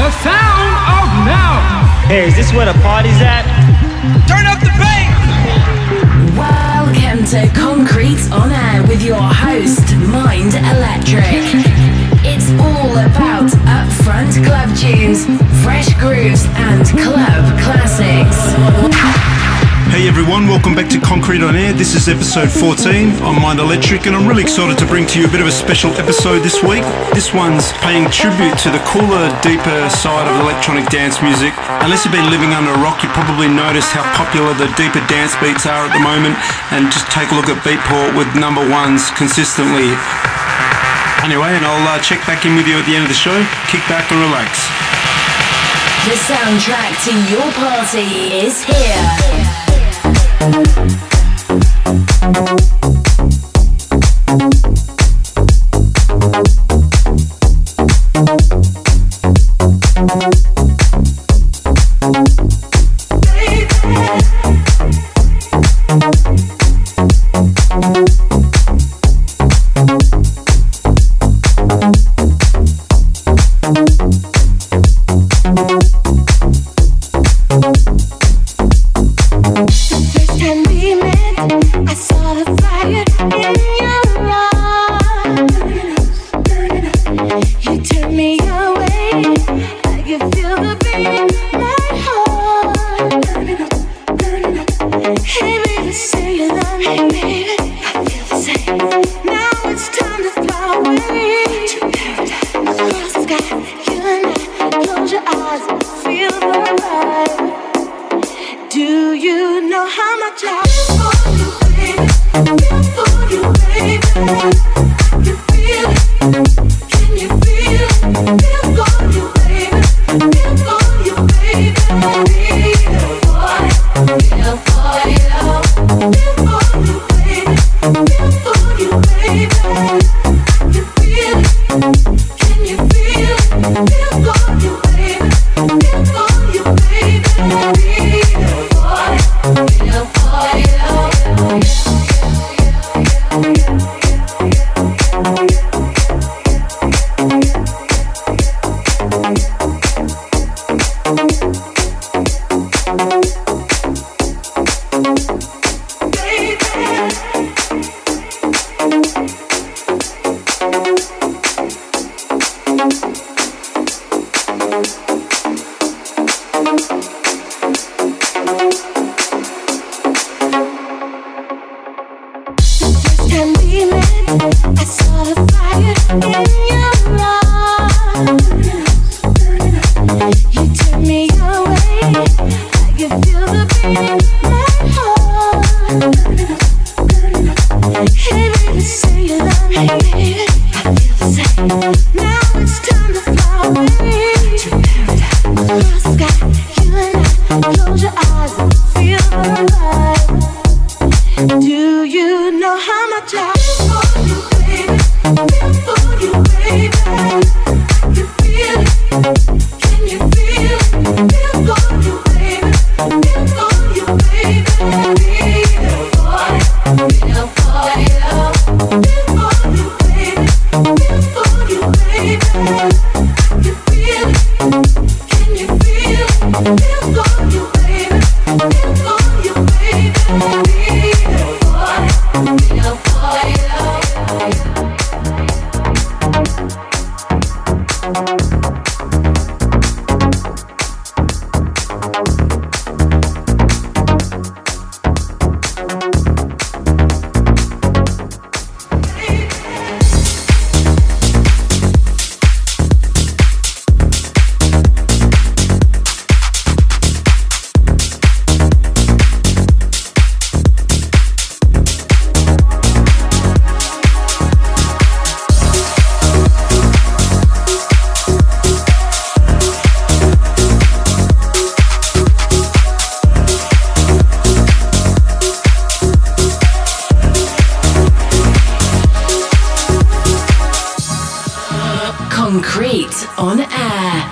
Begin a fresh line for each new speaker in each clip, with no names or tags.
The sound of now.
Hey, is this where the party's at?
Turn up the bass.
Welcome to Concrete on Air with your host, Mind Electric. It's all about upfront club tunes, fresh grooves, and club classics.
Hey everyone, welcome back to Concrete on Air. This is episode 14. I'm Mind Electric and I'm really excited to bring to you a bit of a special episode this week. This one's paying tribute to the cooler, deeper side of electronic dance music. Unless you've been living under a rock, you probably noticed how popular the deeper dance beats are at the moment, and just take a look at Beatport with number ones consistently. Anyway, and I'll check back in with you at the end of the show. Kick back and relax.
The soundtrack to your party is here. Concrete on Air.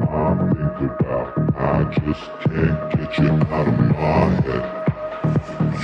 I just can't get you out of my head.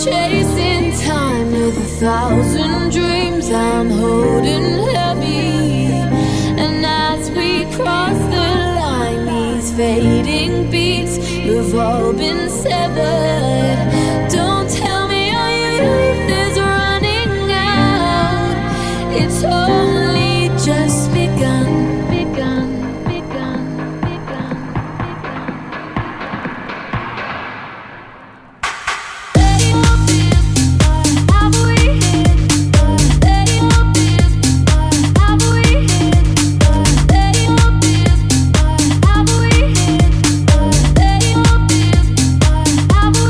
chasing time with 1,000 dreams I'm holding heavy. And as we cross the line, these fading beats have all been severed. Don't tell me our youth is running out. It's only just begun. I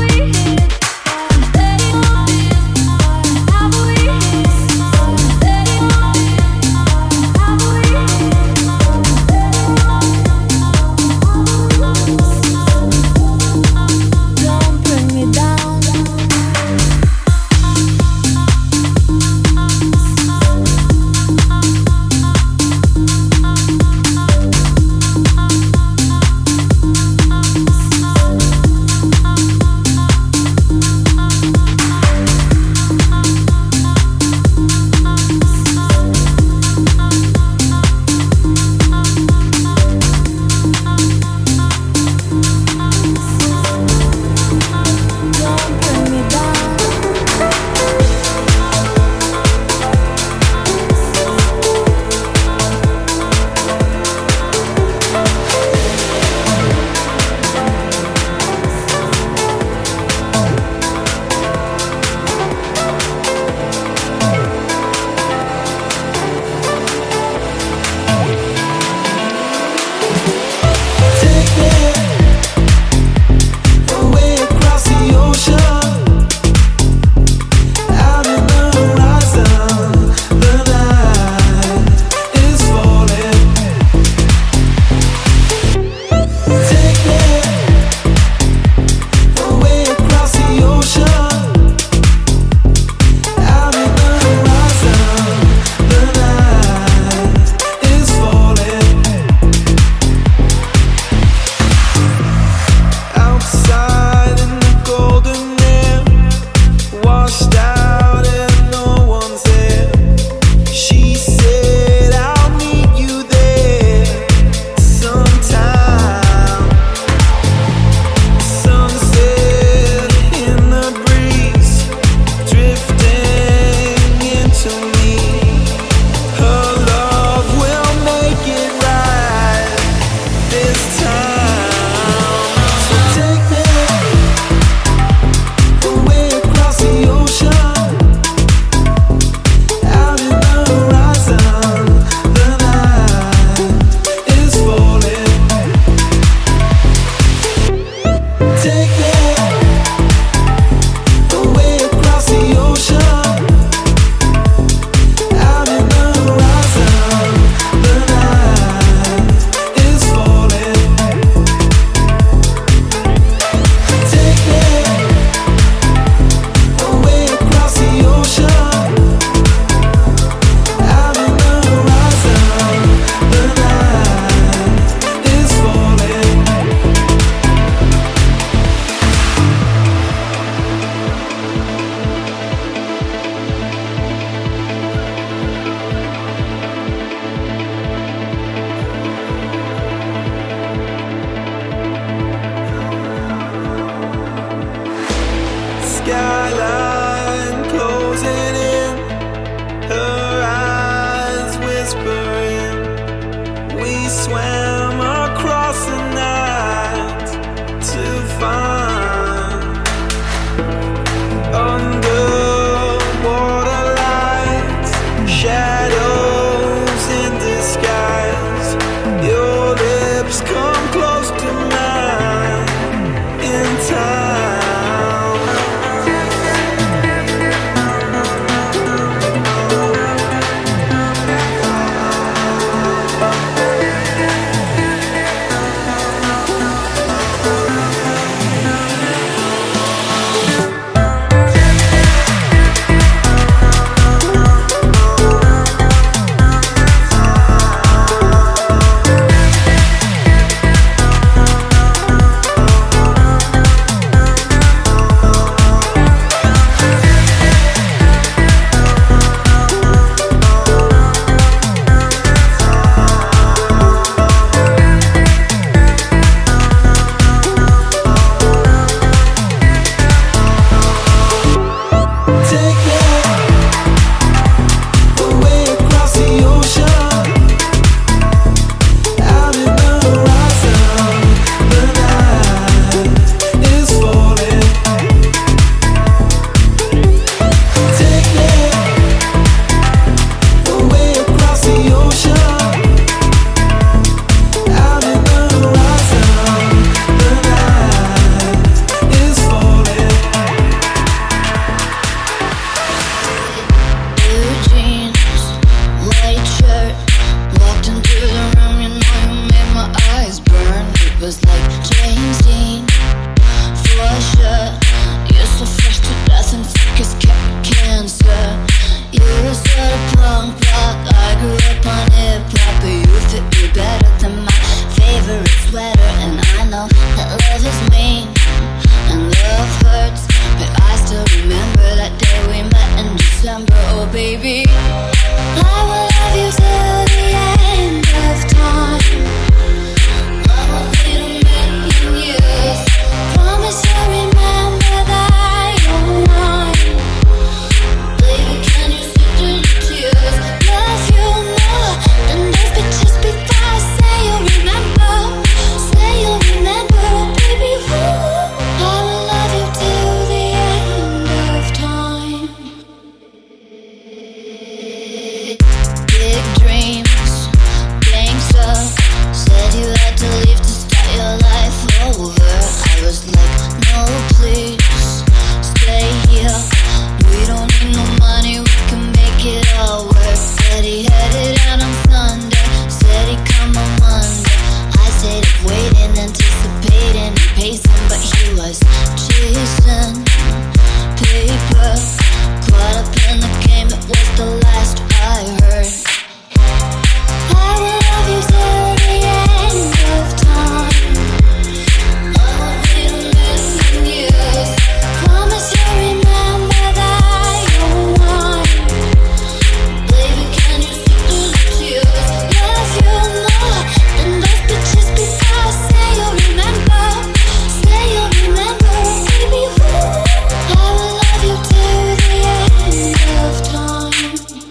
baby. I will love you till the end of time. I will wait a million years. Promise you'll remember that you're mine. Baby, can you see through the tears? Love you more than those pictures before I say you'll remember. Say you'll remember, baby. I will love you till the end of time. Big dreams, gangster. Said you had to leave to start your life over. I was like, no, please, stay here. We don't need no money, we can make it all work. Said he headed out on Sunday, said he'd come on Monday. I stayed up waiting, anticipating, and pacing, but he was chasing paper. Caught up in the game, it was the last I heard. I will love you till the end of time. I will wait a million years. Promise you'll remember that you're mine. Baby, can you see through the tears? Love you more than those pictures before I say you'll remember. Say you'll remember, baby. I will love you till the end of time.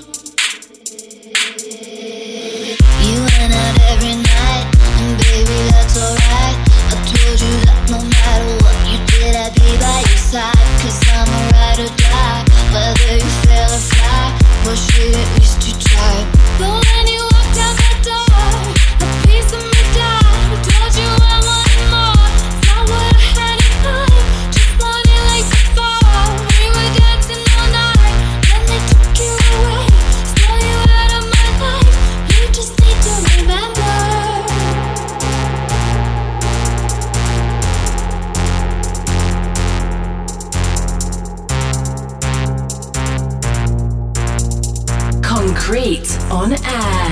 You went out every night, and baby, that's alright. I told you that no matter what you did, I'd be by your side. 'Cause I'm a ride or die, whether you fail or fly. Well, shit, at least you tried. But when you walked out that door, a piece of me died. I told you I wanted more. It's not what I had in mind. Just wanted like before. We were dancing all night, then they took you away. Stole you out of my life. You just need to remember.
Concrete on air.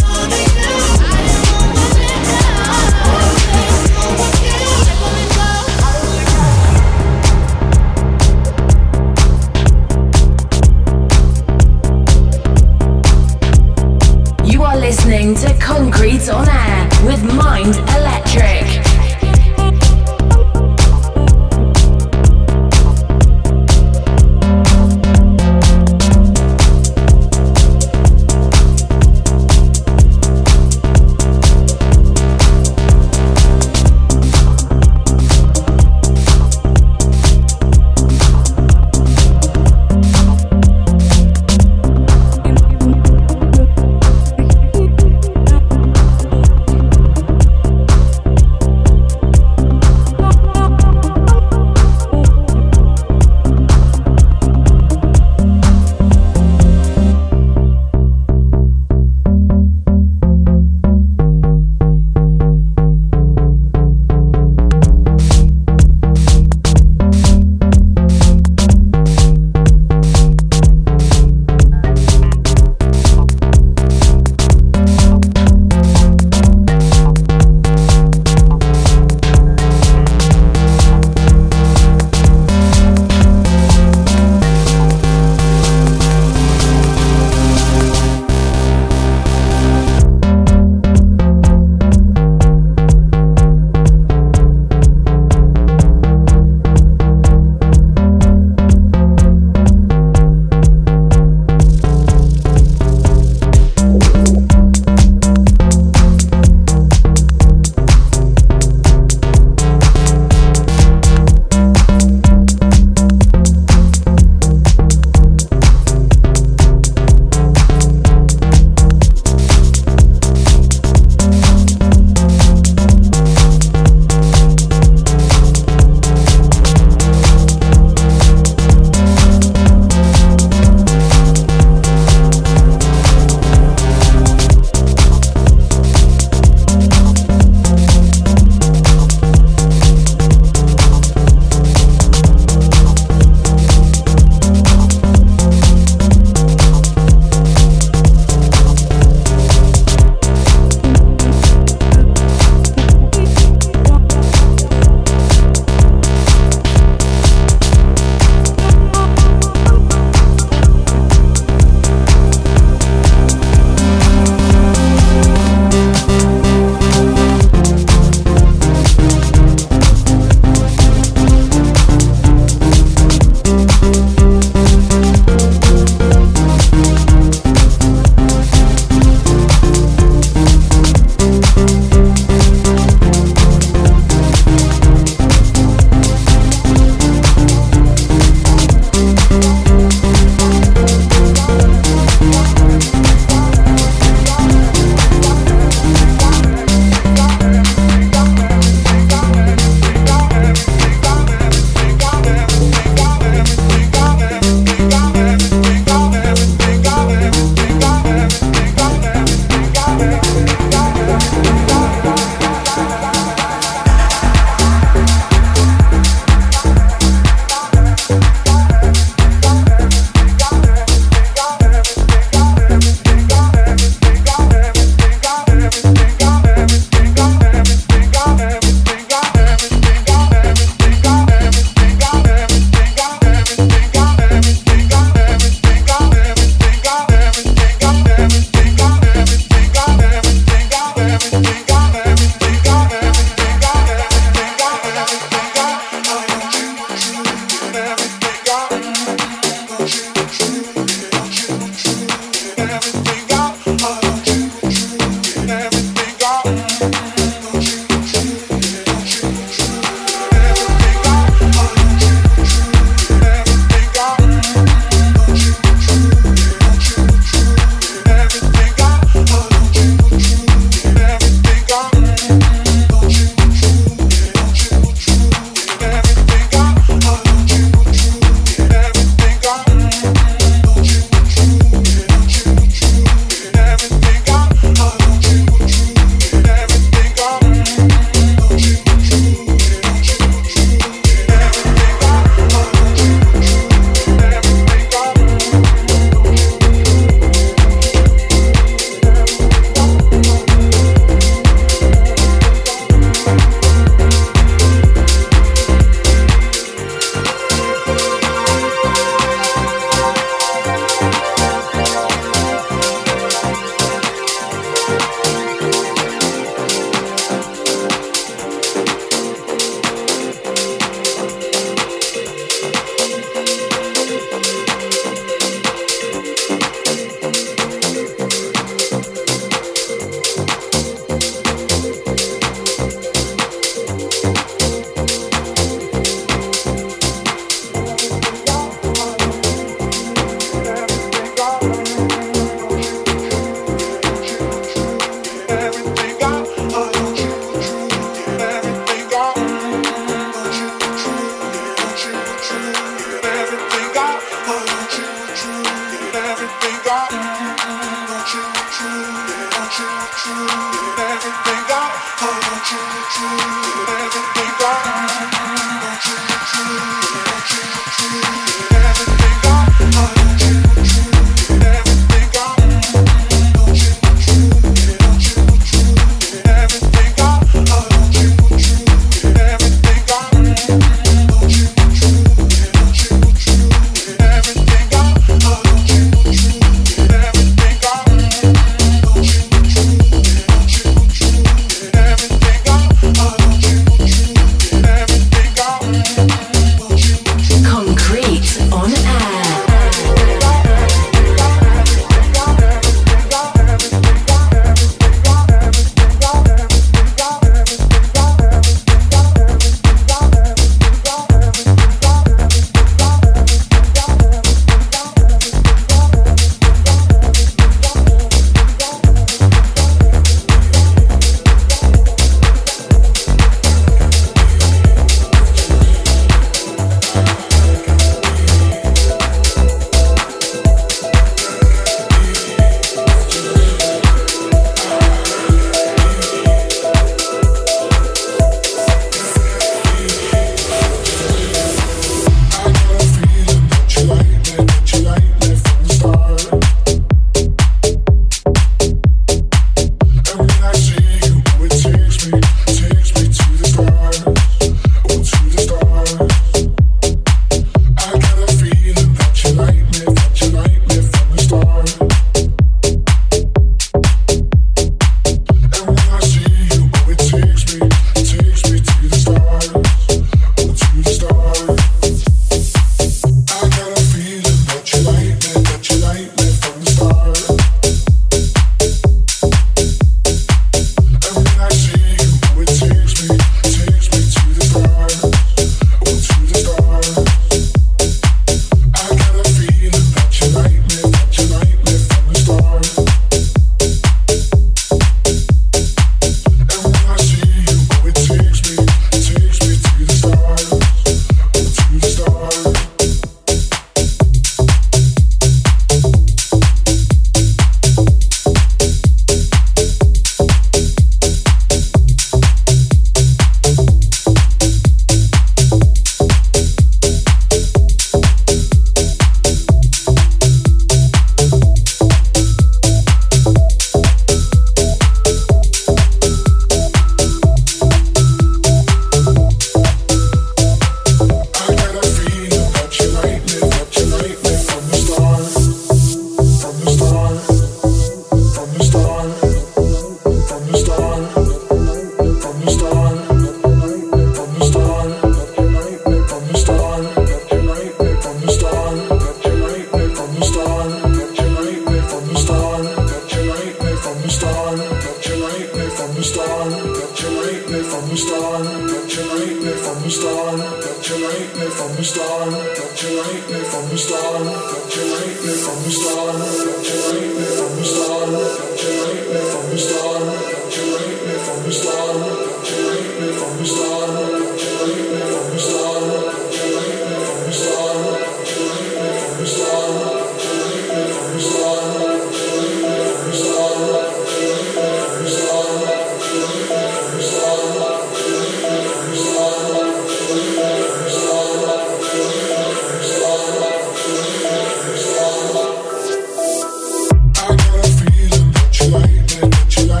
I got a feeling that you like me, that you like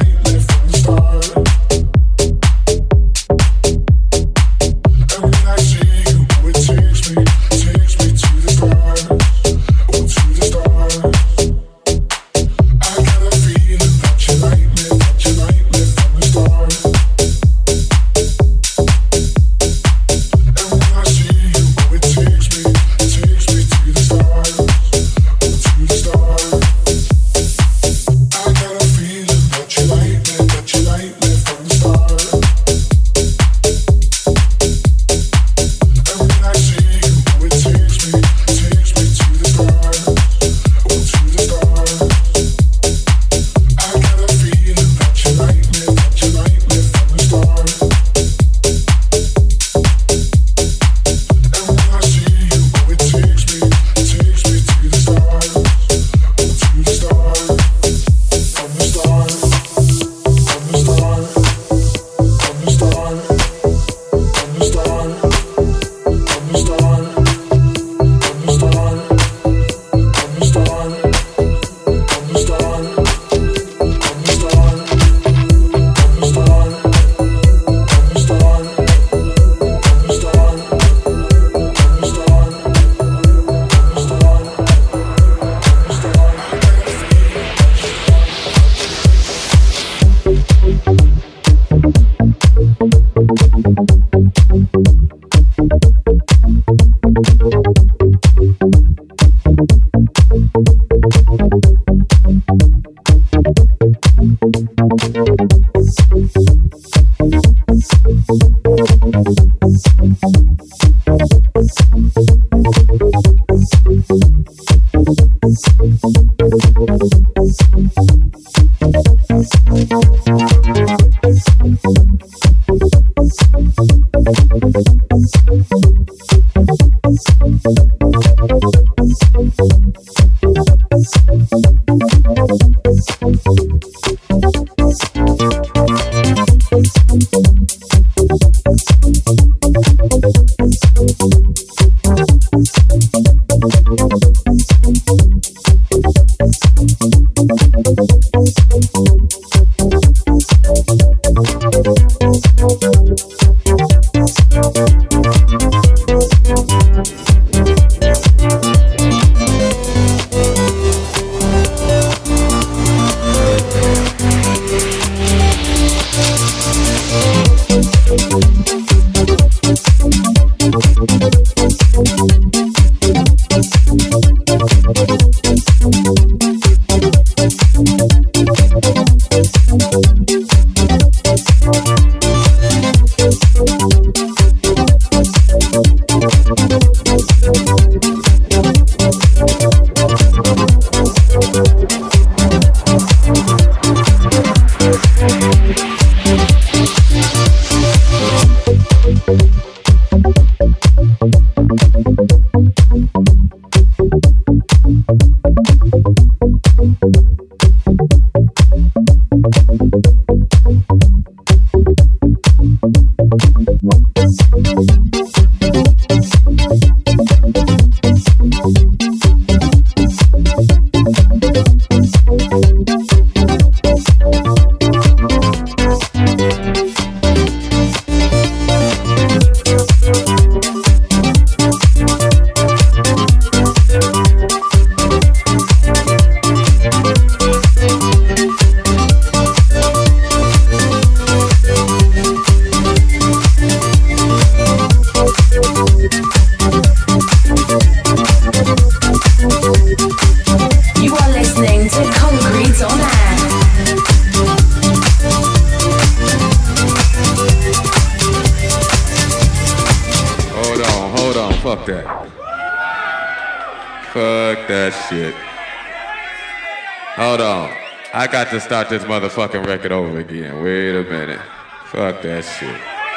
To start this motherfucking record over again. Wait a minute. Fuck that shit.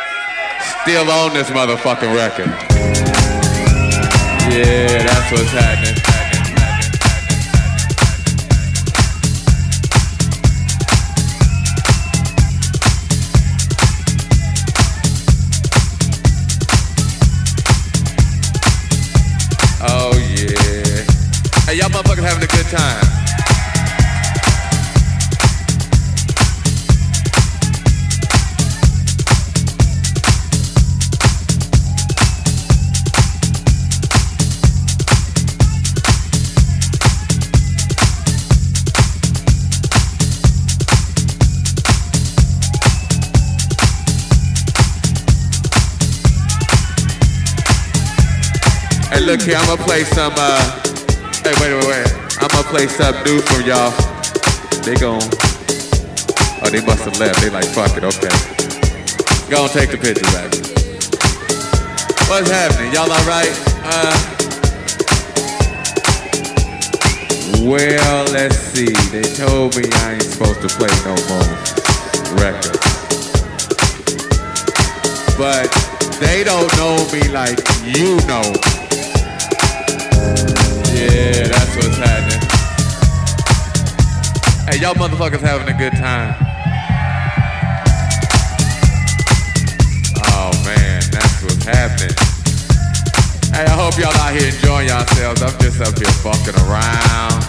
Still on this motherfucking record. Yeah, that's what's happening. Oh yeah. Hey, y'all motherfuckers having a good time. Hey, look here, I'ma play some, hey, wait. I'ma play something new for y'all. They oh, they must have left. They like, fuck it, okay. Go on, take the picture back. What's happening? Y'all all right? Well, let's see. They told me I ain't supposed to play no more records. But they don't know me like you know. Yeah, that's what's happening. Hey, y'all motherfuckers having a good time? Oh man, that's what's happening. Hey, I hope y'all out here enjoying yourselves. I'm just up here fucking around.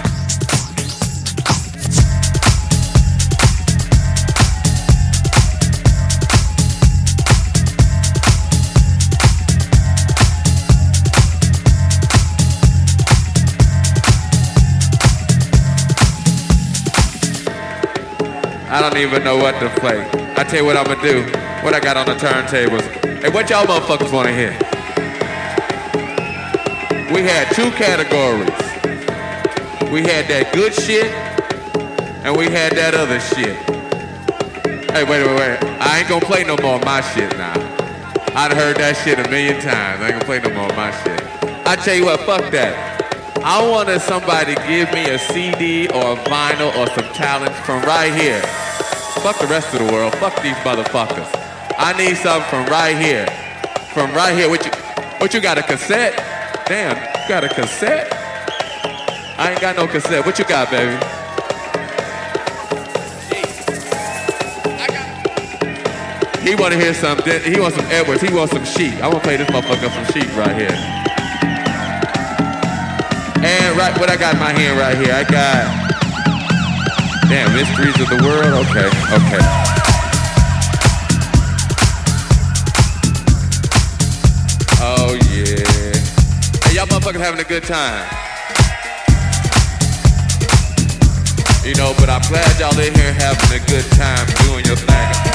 I don't even know what to play. I tell you what I'm gonna do. What I got on the turntables. Hey, what y'all motherfuckers wanna hear? We had two categories. We had that good shit, and we had that other shit. Hey, wait. I ain't gonna play no more of my shit now. I'd heard that shit a million times. I ain't gonna play no more of my shit. I tell you what, fuck that. I wanted somebody to give me a CD or a vinyl or some talent from right here. Fuck the rest of the world. Fuck these motherfuckers. I need something from right here. From right here. What you got, a cassette? Damn, you got a cassette? I ain't got no cassette. What you got, baby? He want to hear something. He wants some Edwards. He wants some Sheep. I want to play this motherfucker some Sheep right here. And right, what I got in my hand right here, I got, damn, Mysteries of the World. Okay. Oh yeah. Hey, y'all motherfuckers having a good time. You know, but I'm glad y'all in here having a good time doing your thing.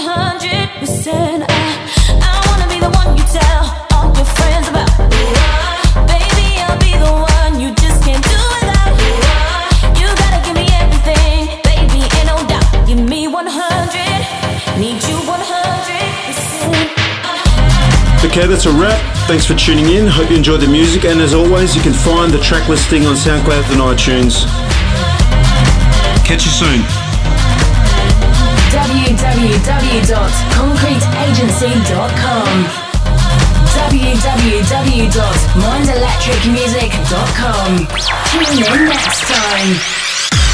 100%. I wanna be the one you tell all your friends about. Baby, I'll be the one you just can't do without. You gotta give me everything, baby, ain't no doubt. Give me 100, need you 100%.
Okay, that's a wrap. Thanks for tuning in. Hope you enjoyed the music, and as always, you can find the track listing on SoundCloud and iTunes. Catch you soon.
www.concreteagency.com www.mindelectricmusic.com. Tune in next time.